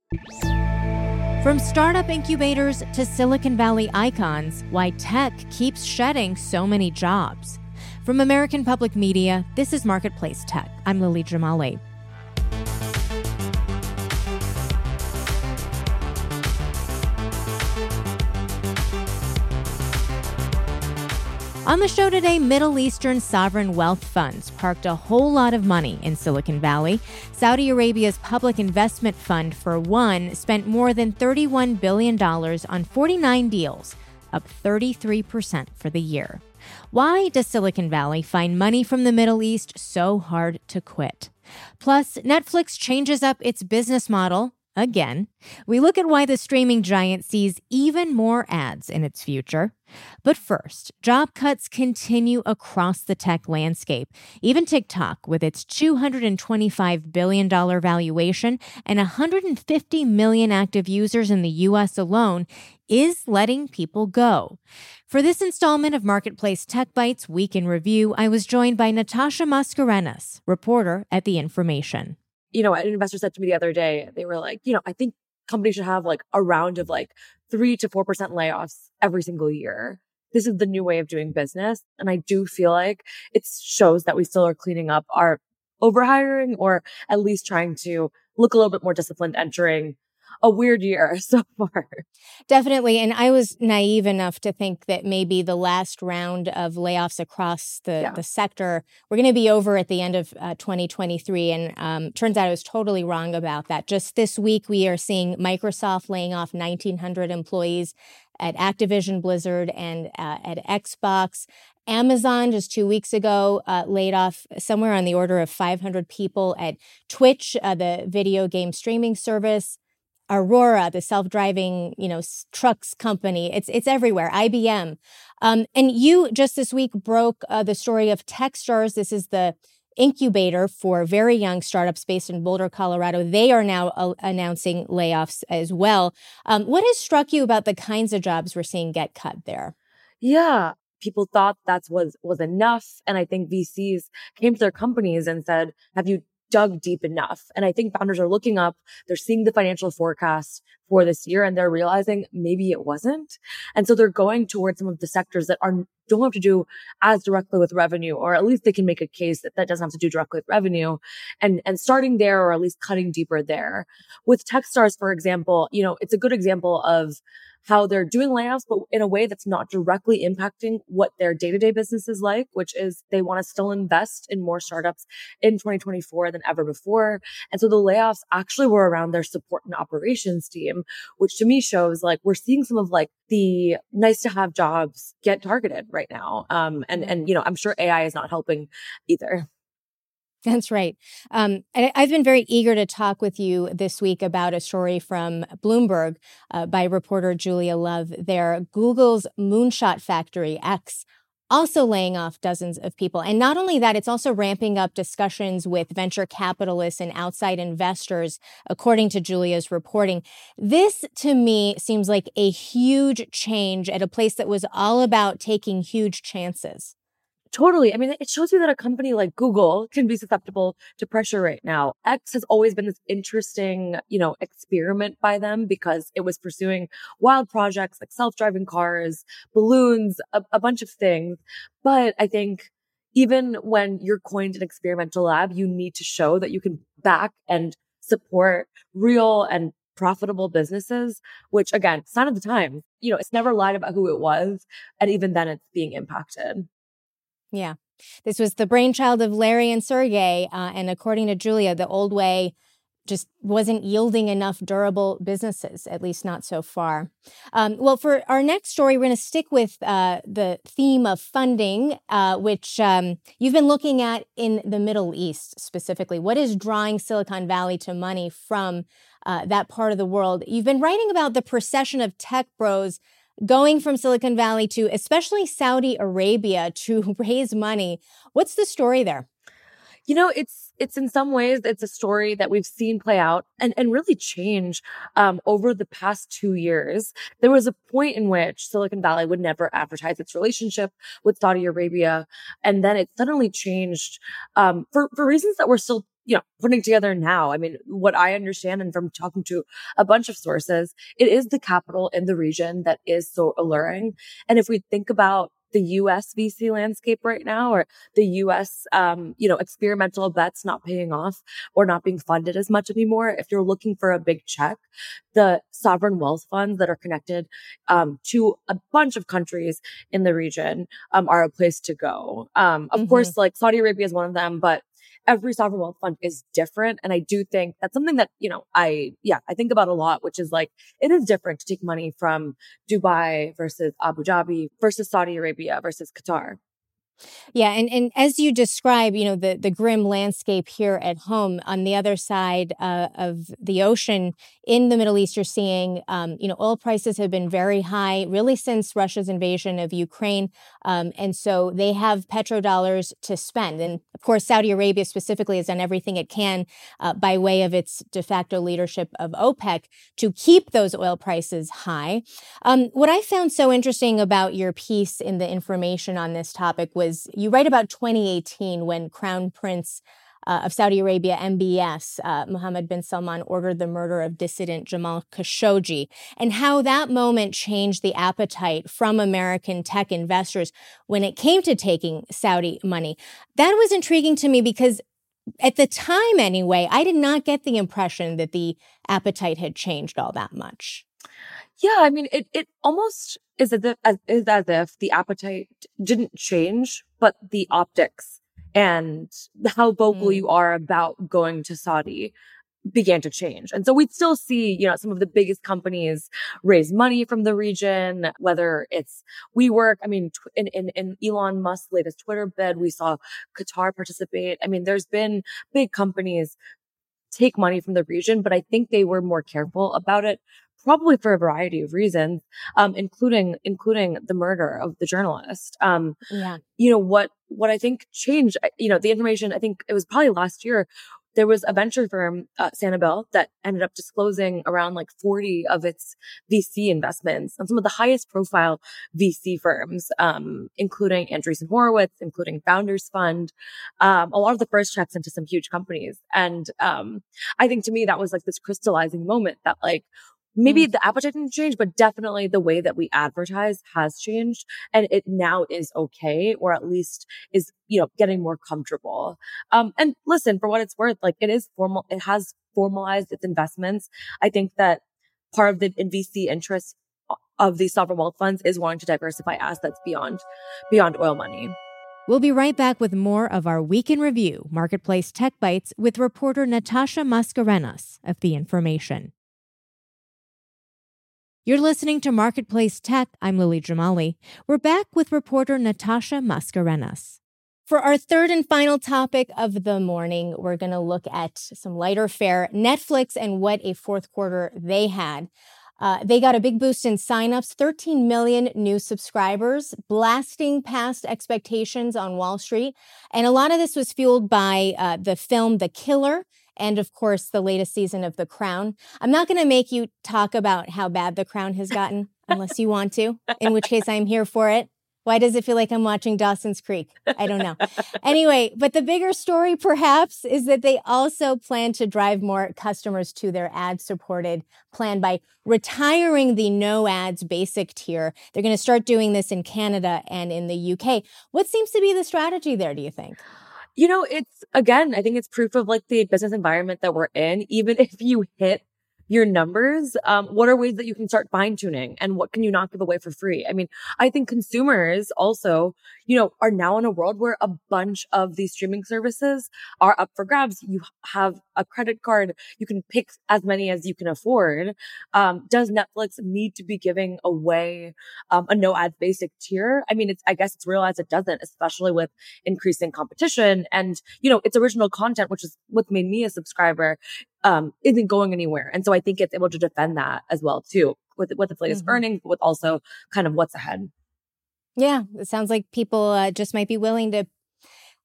From startup incubators to Silicon Valley icons, why tech keeps shedding so many jobs. From American Public Media, this is Marketplace Tech. I'm Lily Jamali. On the show today, Middle Eastern sovereign wealth funds parked a whole lot of money in Silicon Valley. Saudi Arabia's Public Investment Fund, for one, spent more than $31 billion on 49 deals, up 33% for the year. Why does Silicon Valley find money from the Middle East so hard to quit? Plus, Netflix changes up its business model again. We look at why the streaming giant sees even more ads in its future. But first, job cuts continue across the tech landscape. Even TikTok, with its $225 billion valuation and 150 million active users in the U.S. alone, is letting people go. For this installment of Marketplace Tech Bites Week in Review, I was joined by Natasha Mascarenhas, reporter at The Information. An investor said to me the other day, they were like, I think companies should have like a round of like 3 to 4% layoffs every single year. This is the new way of doing business. And I do feel like it shows that we still are cleaning up our overhiring, or at least trying to look a little bit more disciplined entering a weird year so far. Definitely. And I was naive enough to think that maybe the last round of layoffs across the sector were going to be over at the end of 2023. And turns out I was totally wrong about that. Just this week, we are seeing Microsoft laying off 1,900 employees at Activision Blizzard and at Xbox. Amazon just 2 weeks ago laid off somewhere on the order of 500 people at Twitch, the video game streaming service. Aurora, the self-driving, trucks company. It's everywhere. IBM. And you just this week broke the story of Techstars. This is the incubator for very young startups based in Boulder, Colorado. They are now announcing layoffs as well. What has struck you about the kinds of jobs we're seeing get cut there? Yeah. People thought that was enough. And I think VCs came to their companies and said, have you dug deep enough? And I think founders are looking up, they're seeing the financial forecast for this year, and they're realizing maybe it wasn't. And so they're going towards some of the sectors that don't have to do as directly with revenue, or at least they can make a case that doesn't have to do directly with revenue, and starting there, or at least cutting deeper there. With Techstars, for example, it's a good example of how they're doing layoffs, but in a way that's not directly impacting what their day-to-day business is like, which is they want to still invest in more startups in 2024 than ever before. And so the layoffs actually were around their support and operations team, which to me shows like we're seeing some of like the nice to have jobs get targeted right now. And I'm sure AI is not helping either. That's right. And I've been very eager to talk with you this week about a story from Bloomberg by reporter Julia Love there. Google's Moonshot Factory, X, also laying off dozens of people. And not only that, it's also ramping up discussions with venture capitalists and outside investors, according to Julia's reporting. This, to me, seems like a huge change at a place that was all about taking huge chances. Totally. I mean, it shows you that a company like Google can be susceptible to pressure right now. X has always been this interesting, experiment by them because it was pursuing wild projects like self-driving cars, balloons, a bunch of things. But I think even when you're coined an experimental lab, you need to show that you can back and support real and profitable businesses, which again, sign of the time, it's never lied about who it was. And even then it's being impacted. Yeah. This was the brainchild of Larry and Sergey. And according to Julia, the old way just wasn't yielding enough durable businesses, at least not so far. Well, for our next story, we're going to stick with the theme of funding, which you've been looking at in the Middle East specifically. What is drawing Silicon Valley to money from that part of the world? You've been writing about the procession of tech bros going from Silicon Valley to especially Saudi Arabia to raise money. What's the story there? It's in some ways, it's a story that we've seen play out and really change over the past 2 years. There was a point in which Silicon Valley would never advertise its relationship with Saudi Arabia. And then it suddenly changed for reasons that we're still putting together now. I mean, what I understand and from talking to a bunch of sources, it is the capital in the region that is so alluring. And if we think about the US VC landscape right now, or the US, experimental bets not paying off or not being funded as much anymore, if you're looking for a big check, the sovereign wealth funds that are connected, to a bunch of countries in the region, are a place to go. Of course, like Saudi Arabia is one of them, but every sovereign wealth fund is different. And I do think that's something that, I think about a lot, which is like, it is different to take money from Dubai versus Abu Dhabi versus Saudi Arabia versus Qatar. Yeah. And as you describe, the grim landscape here at home, on the other side of the ocean in the Middle East, you're seeing, oil prices have been very high really since Russia's invasion of Ukraine. And so they have petrodollars to spend. And of course, Saudi Arabia specifically has done everything it can by way of its de facto leadership of OPEC to keep those oil prices high. What I found so interesting about your piece in the information on this topic was you write about 2018 when Crown Prince of Saudi Arabia, MBS, Mohammed bin Salman, ordered the murder of dissident Jamal Khashoggi, and how that moment changed the appetite from American tech investors when it came to taking Saudi money. That was intriguing to me because at the time anyway, I did not get the impression that the appetite had changed all that much. Yeah, I mean, it almost is as if the appetite didn't change, but the optics and how vocal you are about going to Saudi began to change. And so we'd still see, some of the biggest companies raise money from the region, whether it's WeWork. I mean, in Elon Musk's latest Twitter bid, we saw Qatar participate. I mean, there's been big companies take money from the region, but I think they were more careful about it, probably for a variety of reasons, including the murder of the journalist. What I think changed, the information, I think it was probably last year, there was a venture firm, Sanibel, that ended up disclosing around like 40 of its VC investments and some of the highest profile VC firms, including Andreessen Horowitz, including Founders Fund, a lot of the first checks into some huge companies. And I think to me, that was like this crystallizing moment that like, maybe the appetite didn't change, but definitely the way that we advertise has changed. And it now is okay, or at least is, getting more comfortable. And listen, for what it's worth, like it is formal, it has formalized its investments. I think that part of the VC interest of these sovereign wealth funds is wanting to diversify assets beyond oil money. We'll be right back with more of our Week in Review Marketplace Tech Bites with reporter Natasha Mascarenhas of The Information. You're listening to Marketplace Tech. I'm Lily Jamali. We're back with reporter Natasha Mascarenhas. For our third and final topic of the morning, we're going to look at some lighter fare, Netflix and what a fourth quarter they had. They got a big boost in signups, 13 million new subscribers, blasting past expectations on Wall Street. And a lot of this was fueled by the film The Killer, and of course, the latest season of The Crown. I'm not going to make you talk about how bad The Crown has gotten, unless you want to, in which case I'm here for it. Why does it feel like I'm watching Dawson's Creek? I don't know. Anyway, but the bigger story perhaps is that they also plan to drive more customers to their ad-supported plan by retiring the no ads basic tier. They're going to start doing this in Canada and in the UK. What seems to be the strategy there, do you think? I think it's proof of like the business environment that we're in. Even if you hit your numbers, what are ways that you can start fine tuning and what can you not give away for free? I mean, I think consumers also, are now in a world where a bunch of these streaming services are up for grabs. You have a credit card. You can pick as many as you can afford. Does Netflix need to be giving away, a no ads basic tier? I mean, I guess it's realized it doesn't, especially with increasing competition and, its original content, which is what made me a subscriber, isn't going anywhere. And so I think it's able to defend that as well, too, with its latest earnings, but with also kind of what's ahead. Yeah, it sounds like people just might be willing to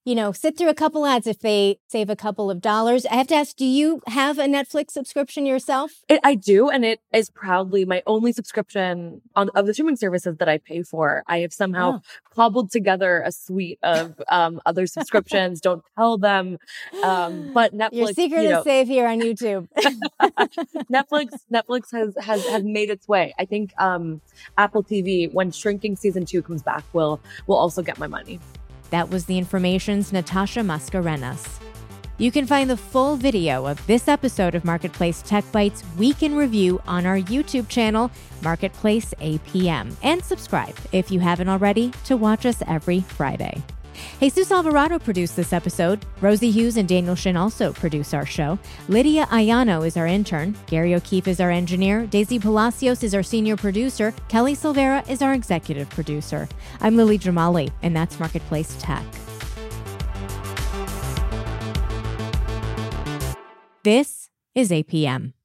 sit through a couple ads if they save a couple of dollars. I have to ask, do you have a Netflix subscription yourself? I do, and it is proudly my only subscription of the streaming services that I pay for. I have somehow cobbled together a suite of other subscriptions. Don't tell them, but Netflix. Your secret is safe here on YouTube. Netflix has made its way. I think Apple TV, when Shrinking season 2 comes back, will also get my money. That was The Information's Natasha Mascarenhas. You can find the full video of this episode of Marketplace Tech Bites Week in Review on our YouTube channel, Marketplace APM, and subscribe if you haven't already to watch us every Friday. Jesus Alvarado produced this episode. Rosie Hughes and Daniel Shin also produce our show. Lydia Ayano is our intern. Gary O'Keefe is our engineer. Daisy Palacios is our senior producer. Kelly Silvera is our executive producer. I'm Lily Jamali, and that's Marketplace Tech. This is APM.